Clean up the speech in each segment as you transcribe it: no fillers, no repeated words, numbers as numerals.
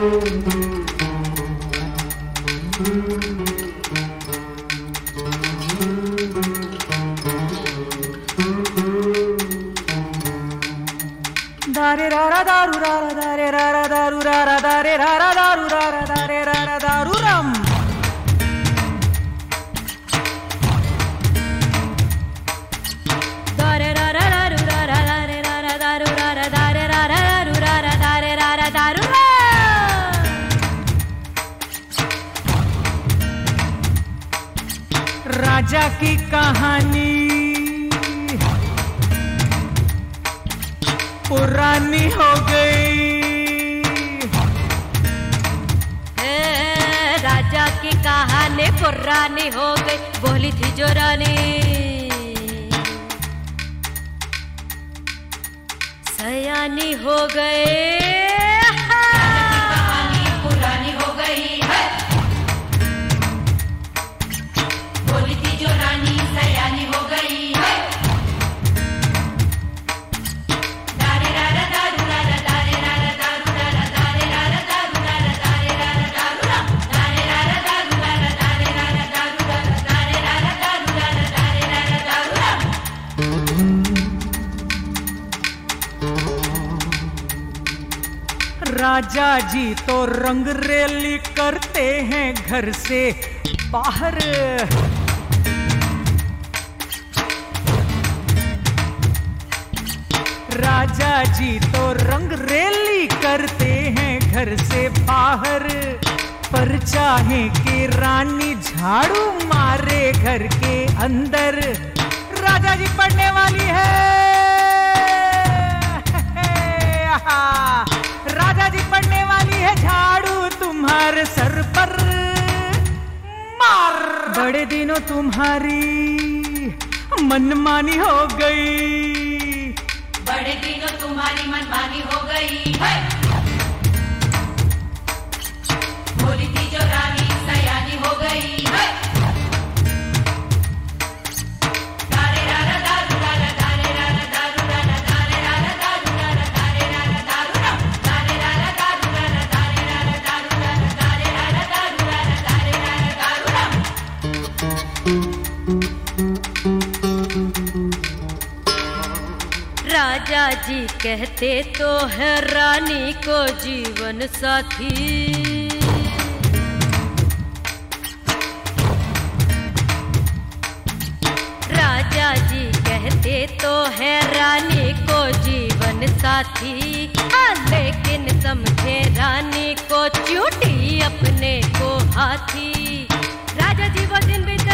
दारे रारा दारू रारा दारे रारा दारू रारा दारे रारा दारू रारा दारे रारा दारू रम। दारे रारा दारू रारा दारे रारा दारू रारा दारे रारा दारू रारा दारे रारा दारू रम। राजा की कहानी पुरानी हो गई। राजा की कहानी पुरानी हो गई, बोली थी जो रानी सयानी हो गए। कहानी पुरानी हो गई है, बोली थी जो रानी सयानी हो गई है। राजा जी तो रंगरेली करते हैं घर से बाहर। राजा जी तो रंगरेली करते हैं घर से बाहर, पर चाहे कि रानी झाड़ू मारे घर के अंदर। राजा जी पढ़ने वाली है, राजा जी पढ़ने वाली है, झाड़ू तुम्हारे सर पर मार। बड़े दिनों तुम्हारी मनमानी हो गई, बड़े दिनों तुम्हारी मनमानी हो गई है। बोली थी जो रानी सयानी हो गई है। राजा जी कहते तो है रानी को जीवन साथी। राजा जी कहते तो है रानी को जीवन साथी, लेकिन समझे रानी को चूटी अपने को हाथी। राजा जी वो दिन बीते,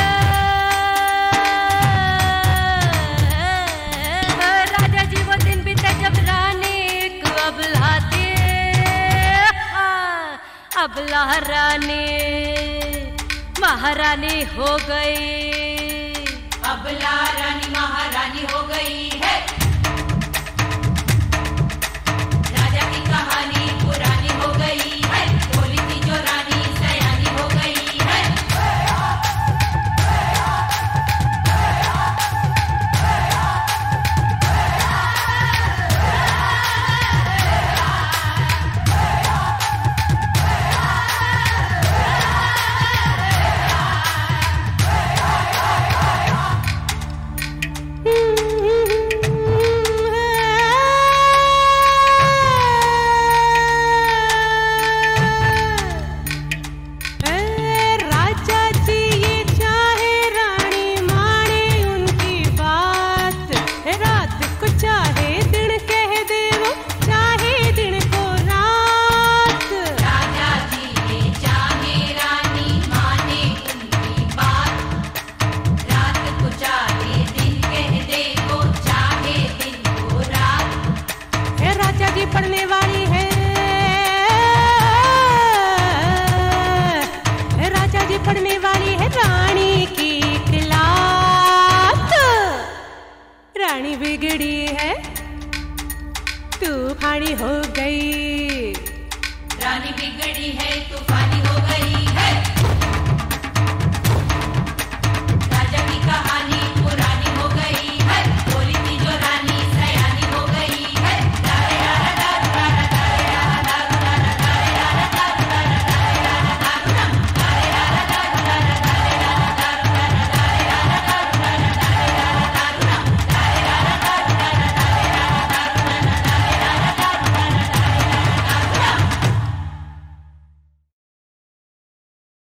राजा जी वो दिन बीते जब रानी को अबलाती, अबला रानी महारानी हो गई। अबला रानी महारानी हो गई है। राजा की कहानी पुरानी हो गई है, बोली थी जो रानी सयानी हो गई है। पढ़ने वाली है, राजा जी पढ़ने वाली है रानी की क्लास। रानी बिगड़ी है, तूफानी हो गई। रानी बिगड़ी है,